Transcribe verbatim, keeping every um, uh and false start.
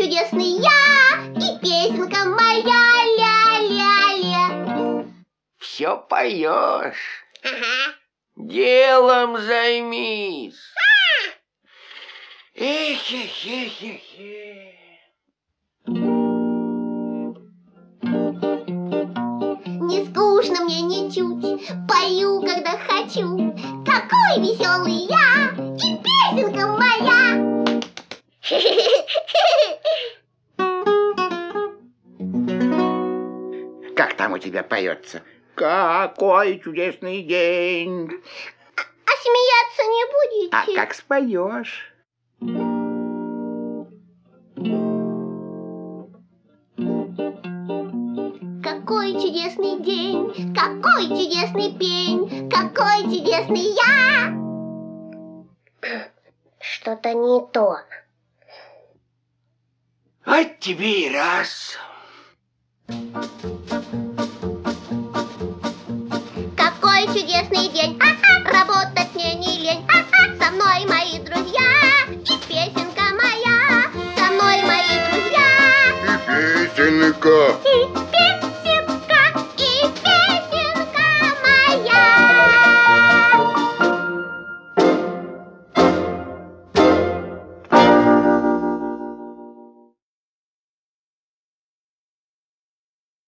чудесный я, и песенка моя ля-ля-ля. Все поешь. Ага. Делом займись. Эх, эх, эх, эх, эх. Не скучно мне ничуть, пою, когда хочу. Какой веселый я, и песенка моя. Как там у тебя поется? Какой чудесный день. А смеяться не будете? А как споешь? Какой чудесный день, какой чудесный пень, какой чудесный я. Что-то не то. Вот тебе и раз.